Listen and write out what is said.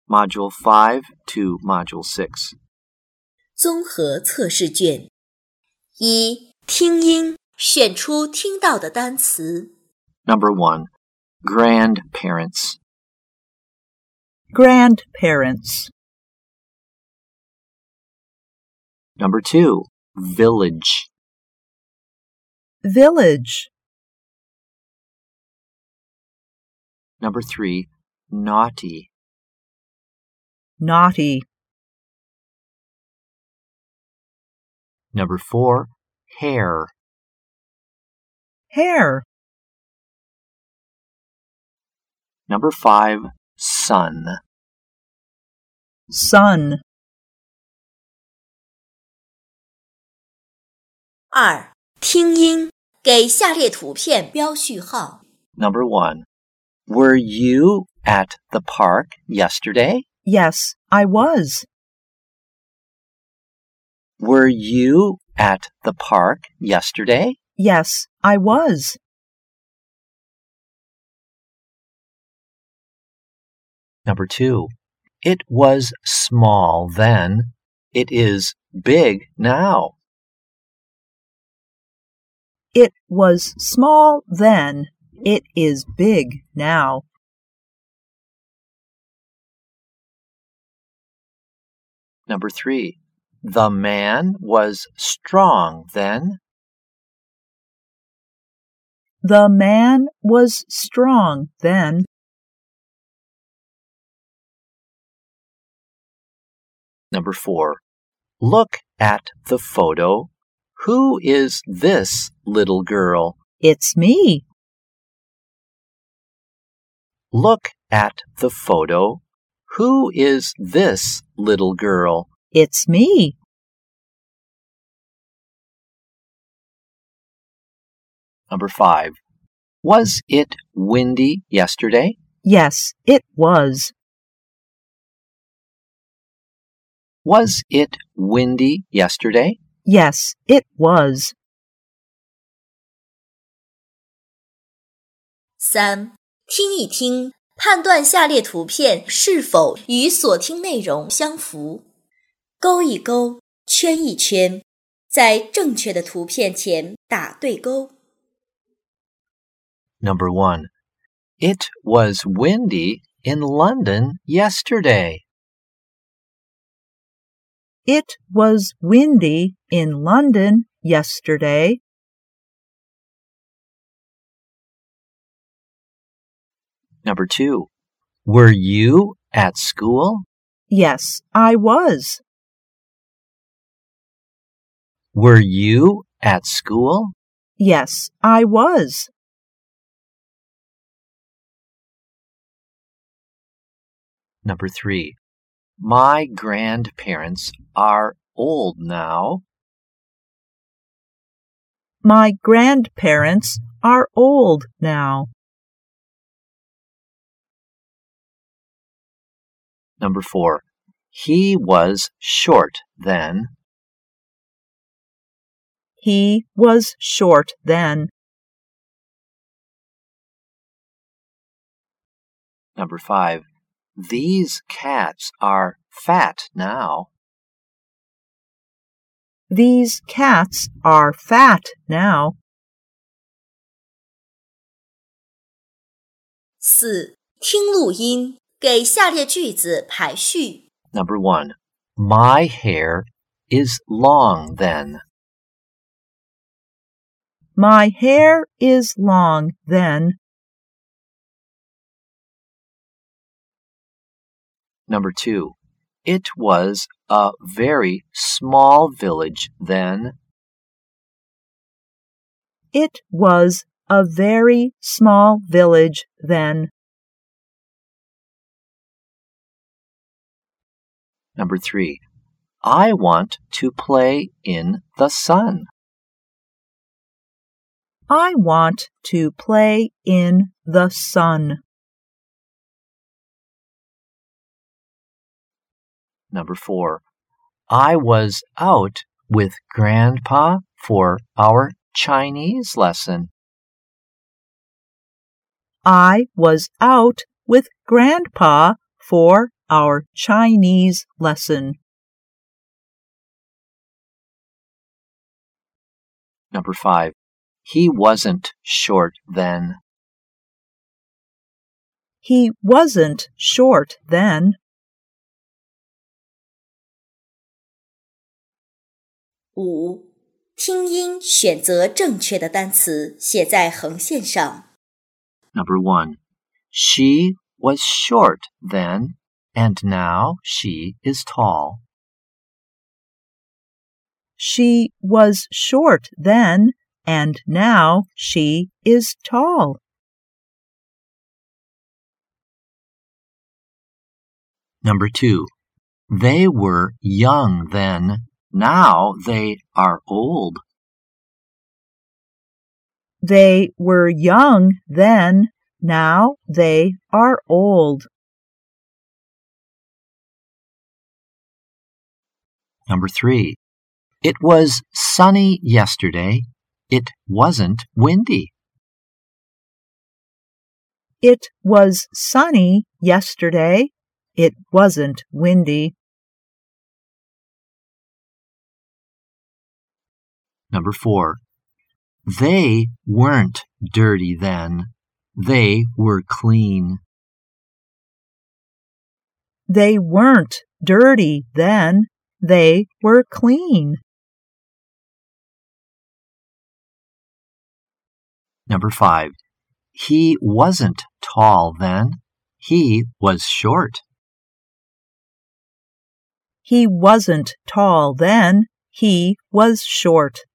Module 5 to Module 6. 综合测试卷1. 听音，选出听到的单词。 Number 1. Grandparents. Grandparents. Number 2. Village. Village. Number 3. Naughty. Naughty. Number 4. Hair. Hair. Number 5. Sun. Sun. 2. 听音，给下列图片标序号。 Number 1. Were you at the park yesterday? Yes, I was. Were you at the park yesterday? Yes, I was. Number 2. It was small then. It is big now. It was small then. It is big now. Number 3. The man was strong then. The man was strong then. Number 4. Look at the photo. Who is this little girl? It's me. Look at the photo. Who is this little girl? It's me. Number 5. Was it windy yesterday? Yes, it was. Was it windy yesterday? Yes, it was. 3. 听一听，判断下列图片是否与所听内容相符。勾一勾，圈一圈，在正确的图片前打对勾。 Number 1. It was windy in London yesterday. It was windy in London yesterday. Number 2. Were you at school? Yes, I was. Were you at school? Yes, I was. Number 3. My grandparents are old now. My grandparents are old now. Number 4. He was short then. He was short then. Number 5. These cats are fat now. These cats are fat now. 4. 听录音，给下列句子排序。 Number 1. My hair is long then. My hair is long then. Number 2. It was a very small village then. It was a very small village then. Number 3. I want to play in the sun. I want to play in the sun. Number 4. I was out with Grandpa for our Chinese lesson. I was out with Grandpa for our Chinese lesson. Number 5. He wasn't short then. He wasn't short then. 5. 听音选择正确的单词，写在横线上。 Number 1. She was short then, and now she is tall. She was short then, and now she is tall. Number 2. They were young then, now they are old. They were young then, now they are old. Number 3. It was sunny yesterday. It wasn't windy. It was sunny yesterday. It wasn't windy. Number 4. They weren't dirty then. They were clean. They weren't dirty then. They were clean. Number 5. He wasn't tall then. He was short. He wasn't tall then. He was short.